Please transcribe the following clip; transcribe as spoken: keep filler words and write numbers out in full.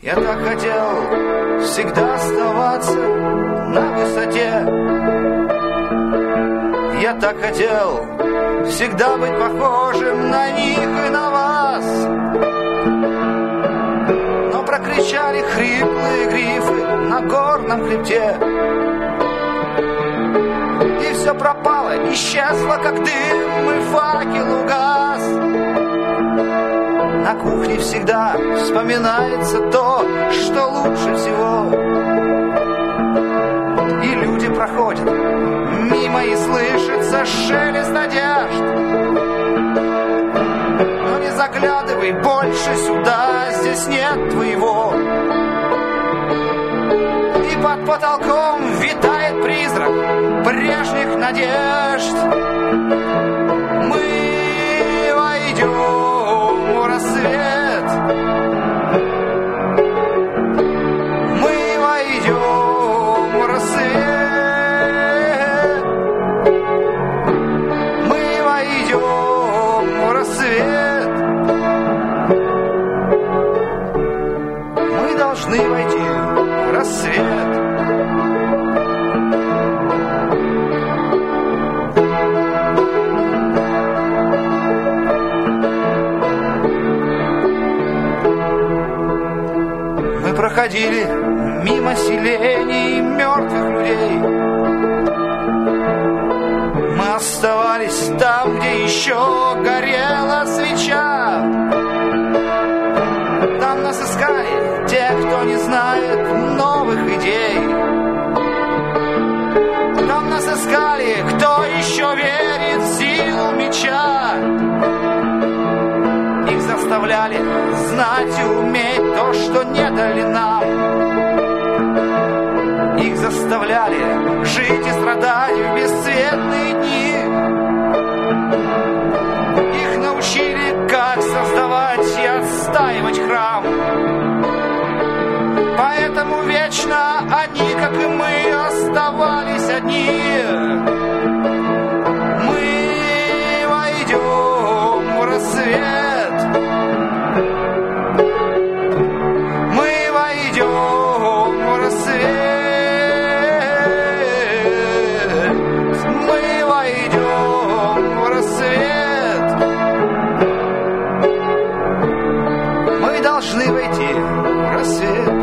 Я так хотел всегда оставаться на высоте. Я так хотел всегда быть похожим на них и на вас. Но прокричали хриплые грифы на горном хребте, и все пропало, исчезло, как дым, и факел угас. На кухне всегда вспоминается то, что лучше всего. И люди проходят мимо, и слышится шелест надежд. Но не заглядывай больше сюда, здесь нет твоего. И под потолком витает призрак прежних надежд. Мы войдем в рассвет. Мы войдем в рассвет. Мы войдем в рассвет. Мы должны войти в рассвет. Проходили мимо селений мертвых людей. Мы оставались там, где еще горела свеча. Там нас искали те, кто не знает новых идей. Там нас искали, кто еще верит в силу меча. Их заставляли знать и уметь то, что не дали нам. Их заставляли жить и страдать в бесцветные дни. Их научили, как создавать и отстаивать храм. Поэтому вечно они, как и мы, оставались одни. Мы войдем в рассвет. Мы войдем в рассвет. Мы войдем в рассвет. Мы должны войти в рассвет.